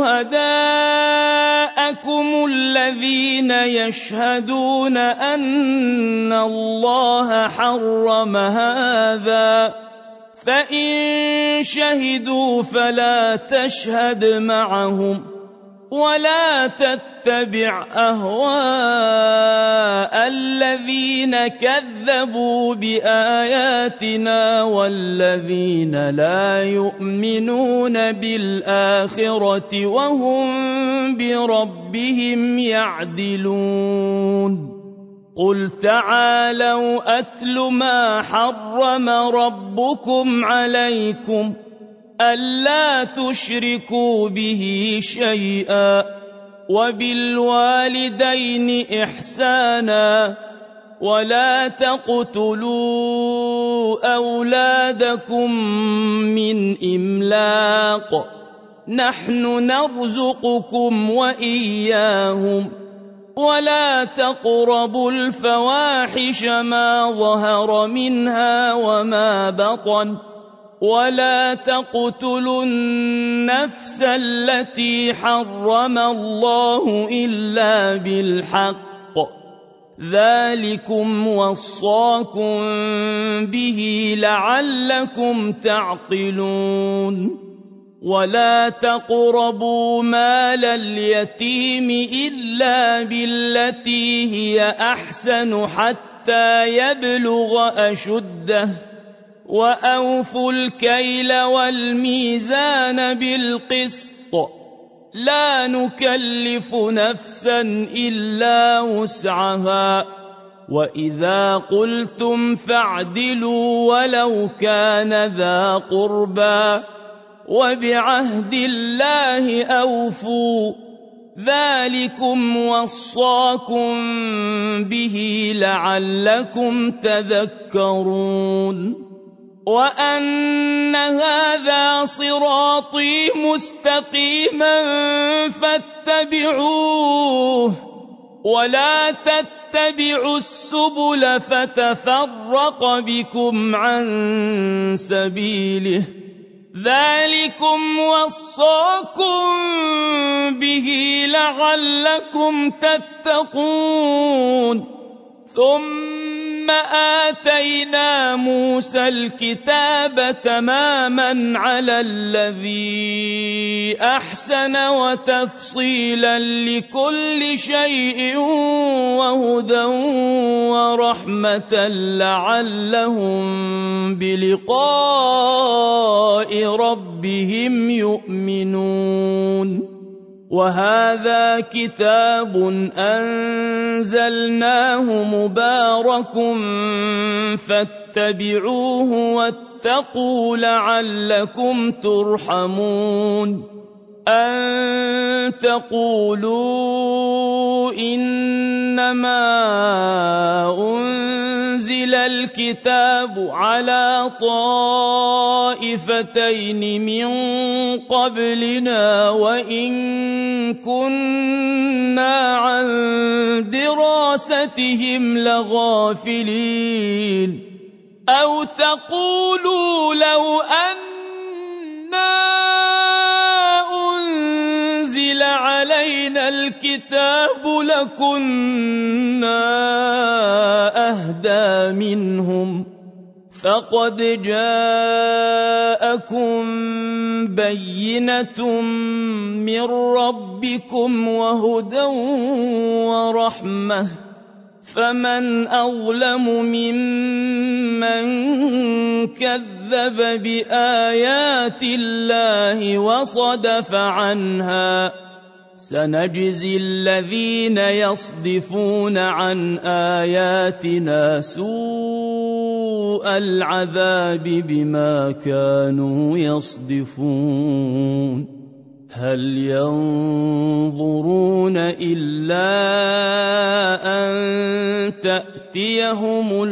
شُهَدَاءَكُمُ الَّذِينَ يَشْهَدُونَ أَنَّ اللَّهَ حَرَّمَ هَٰذَا ۖ فَإِن شَهِدُوا فَلَا تَشْهَدْ مَعَهُمْ، وَلَا تَتَّبِعْ أَهْوَاءَ الَّذِينَ كَذَّبُوا بِآيَاتِنَا وَالَّذِينَ لَا يُؤْمِنُونَ بِالْآخِرَةِ وَهُم بِرَبِّهِمْ يَعْدِلُونَ. قُلْ تَعَالَوْا أَتْلُ مَا حَرَّمَ رَبُّكُمْ عَلَيْكُمْ أَلَّا تُشْرِكُوا بِهِ شَيْئًا، وَبِالْوَالِدَيْنِ إِحْسَانًا، وَلَا تَقْتُلُوا أَوْلَادَكُم مِّنْ إِمْلَاقٍ ۖ نَّحْنُ نَرْزُقُكُمْ وَإِيَّاهُمْ ۖ وَلَا تَقْرَبُوا الْفَوَاحِشَ مَا ظَهَرَ مِنْهَا وَمَا بَطَنَ، وَلَا تَقْتُلُوا النَّفْسَ الَّتِي حَرَّمَ اللَّهُ إِلَّا بِالْحَقِّ ۚ ذَٰلِكُمْ وَصَّاكُم بِهِ لَعَلَّكُمْ تَعْقِلُونَ. وَلَا تَقْرَبُوا مَالَ الْيَتِيمِ إِلَّا بِالَّتِي هِيَ أَحْسَنُ حَتَّىٰ يَبْلُغَ أَشُدَّهُ ۖ وأوفوا الكيل والميزان بالقسط لا نكلف نفسا إلا وسعها وإذا قلتم فاعدلوا ولو كان ذا قربى وبعهد الله أوفوا ذلكم وصاكم به لعلكم تذكرون وأن هذا صراطي مستقيما فاتبعوه ولا تتبعوا السبل فتفرق بكم عن سبيله ذلكم وصاكم به لعلكم تتقون ثم آتينا موسى الكتاب تماما على الذي أحسن وتفصيلا لكل شيء وهدى ورحمة لعلهم بلقاء ربهم يؤمنون وهذا كتاب أنزلناه مبارك فاتبعوه واتقوا لعلكم ترحمون أن تقولوا إنما أنزل الكتاب على طائفتين من قبلنا وإن كنا عن دراستهم لغافلين أو تقولوا لو أنا أنزل علينا الكتاب لكنا أهدى منهم فقد جاءكم بينة من ربكم وهدى ورحمة فمن أظلم ممن كذب بآيات الله وصدف عنها سنجزي الذين يصدفون عن آياتنا سوء العذاب بما كانوا يصدفون هل ينظرون إلا أن تأتيهم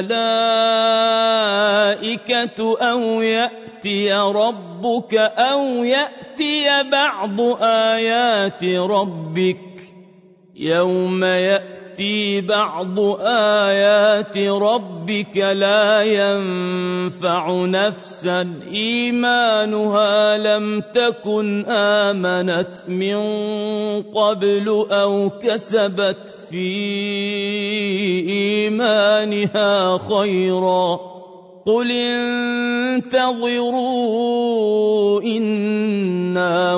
الملائكة أو يأتي ربك أو يأتي بعض آيات ربك يوم يأتي بعض آيات ربك لا ينفع نفسا إيمانها لم تكن آمنت من قبل أو كسبت في إيمانها خيرا قل انتظروا إنا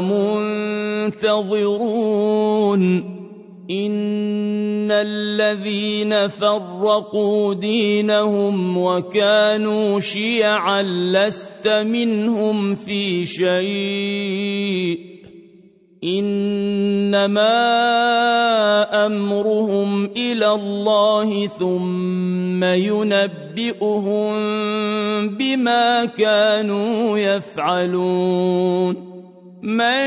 منتظرون إن الذين فرقوا دينهم وكانوا شيعا لست منهم في شيء إنما أمرهم إلى الله ثم ينبئهم بما كانوا يفعلون من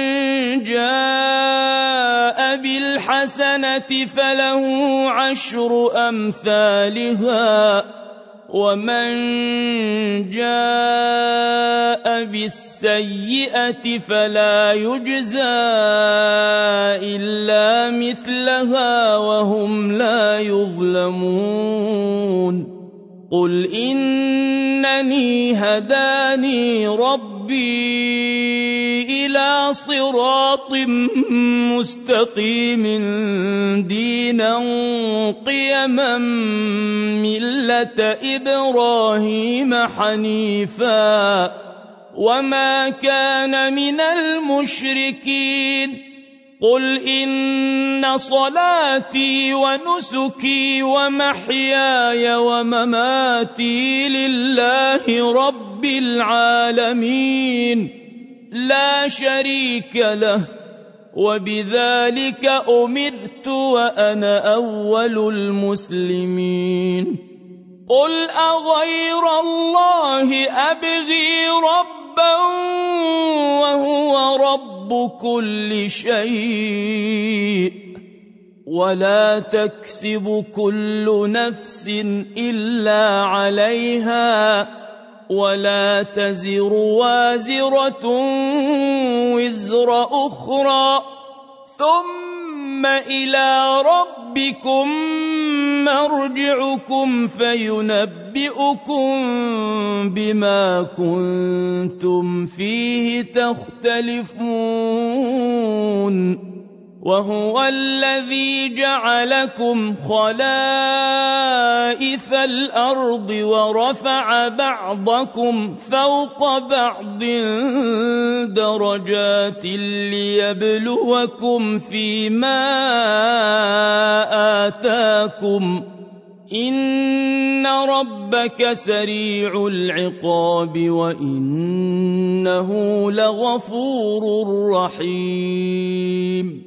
جاء بالحسنة فله عشر أمثالها ومن جاء بالسيئة فلا يجزى إلا مثلها وهم لا يظلمون قل إنني هداني ربي إلى صراط مستقيم دينا قيما ملة إبراهيم حنيفا وما كان من المشركين قل إن صلاتي ونسكي ومحياي ومماتي لله رب العالمين لا شريك له وبذلك أمرت وأنا أول المسلمين قل أغير الله أبغي ربا وهو رب كل شيء ولا تكسب كل نفس إلا عليها ولا تزر وازرة وزر أخرى ثم إلى ربكم مرجعكم فينبئكم بما كنتم فيه تختلفون وهو الذي جعلكم خلائف الأرض ورفع بعضكم فوق بعض درجات ليبلوكم فيما آتاكم إن ربك سريع العقاب وإنه لغفور رحيم